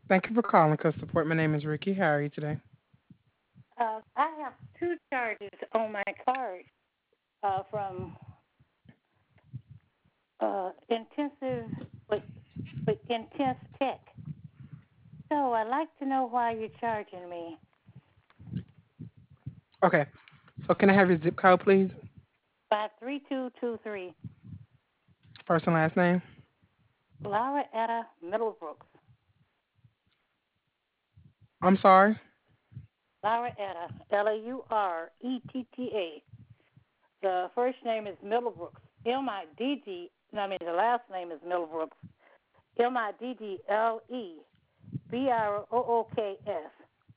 Thank you for calling Cause Support. My name is Ricky. How are you today? I have two charges on my card from intensive with, with intense tech. So I'd like to know why you're charging me. Okay. So can I have your zip code, please? 53223 First and last name. Laura Etta Middlebrooks. I'm sorry. Laura Etta, Leuretta. The first name is Middlebrooks. The last name is Middlebrooks. Middlebrooks.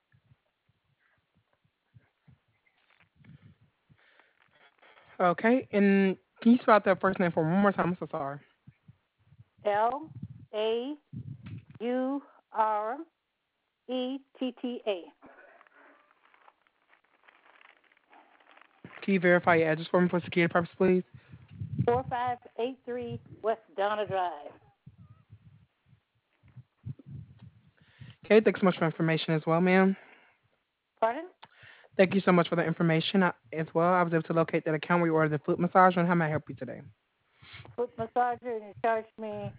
Okay. And can you spell out that first name for me one more time? I'm so sorry. Lauretta. Can you verify your address for me for security purposes, please? 4583 West Donna Drive. Okay. Thanks so much for information as well, ma'am. Pardon? Thank you so much for the information as well. I was able to locate that account where you ordered the foot massage. And how may I help you today? Foot massager, and you charged me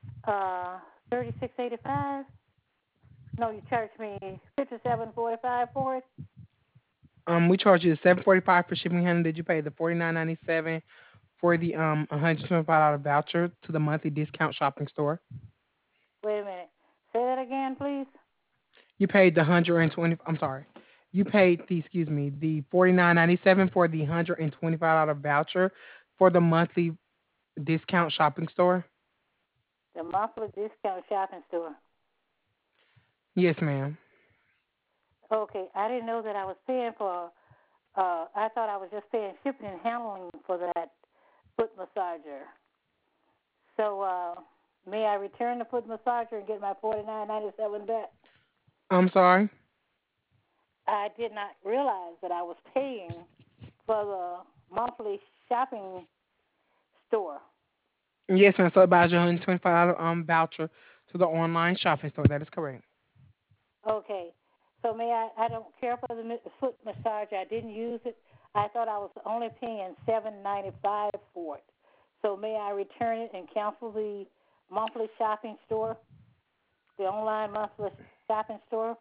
36.85. No, you charged me 57.45 for it. We charged you $7.45 for shipping and handling. Did you pay the $49.97 for the $125 voucher to the monthly discount shopping store? Wait a minute. Say that again, please. You paid the 120. I'm sorry. You paid the 49.97 for the $125 voucher for the monthly discount shopping store. The monthly discount shopping store. Yes, ma'am. Okay, I didn't know that I was paying for. I thought I was just paying shipping and handling for that foot massager. So, may I return the foot massager and get my 49.97 back? I'm sorry. I did not realize that I was paying for the monthly shopping store. Yes, ma'am. So about your $125 voucher to the online shopping store. That is correct. Okay. So may I don't care for the foot massage. I didn't use it. I thought I was only paying $7.95 for it. So may I return it and cancel the monthly shopping store, the online monthly shopping store?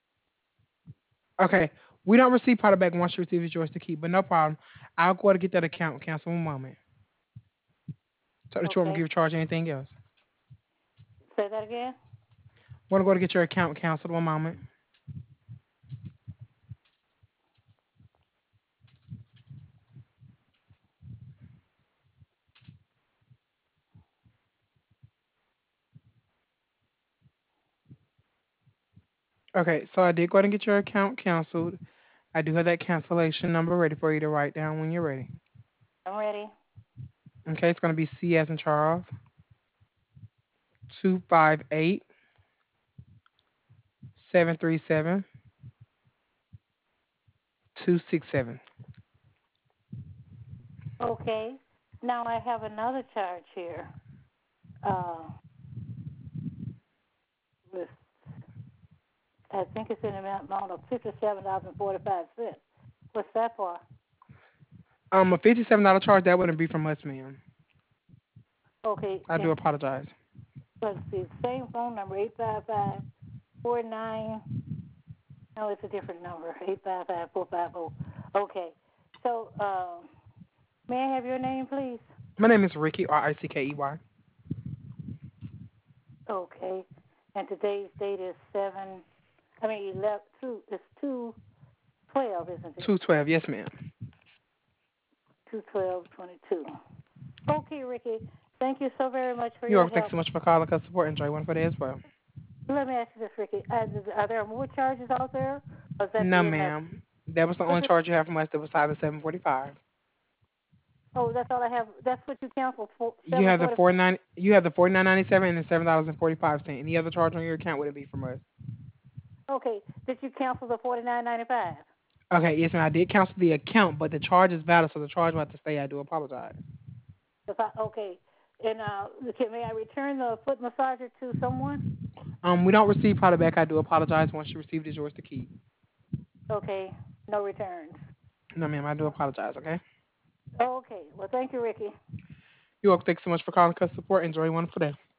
Okay. We don't receive product back once you receive it's yours to keep, but no problem. I'll go ahead and get that account canceled one moment. So that you won't Okay. give charge anything else. Say that again. Want to go to get your account canceled one moment. Okay, so I did go ahead and get your account canceled. I do have that cancellation number ready for you to write down when you're ready. I'm ready. Okay, it's going to be C as in Charles, 258-737-267. Okay. Now I have another charge here. Uh, with I think it's in the amount of $57.45. What's that for? A $57 charge, that wouldn't be from us, ma'am. Okay, I do can apologize. let's see. Same phone number 855-49. No, it's a different number. 855-450. Okay. So, may I have your name, please? My name is Ricky, Rickey. Okay. And today's date is 7. I mean 11. It's 2/12, isn't it? 212, yes, ma'am. 2/12/22. Okay, Ricky. Thank you so very much for You your are, thanks help. so much for calling us support. Enjoy one for day as well. Let me ask you this, Ricky. Are there more charges out there? Or is that No, the end of ma'am. That was the it? only charge you have from us that was tied to 745. Oh, that's all I have. That's what you canceled for You have the 7:45. 49 you have the 49.97 and the $7.45. Any other charge on your account would it be from us? Okay. Did you cancel the 49.95? Okay, yes, ma'am. I did cancel the account, but the charge is valid, so the charge will have to stay. I do apologize. Okay. And may I return the foot massager to someone? We don't receive product back. I do apologize. Once you receive it, it's yours to keep. Okay, no returns. No, ma'am, I do apologize. Okay. Okay, well, thank you, Ricky. You're welcome. Thanks so much for calling us support. Enjoy your wonderful day.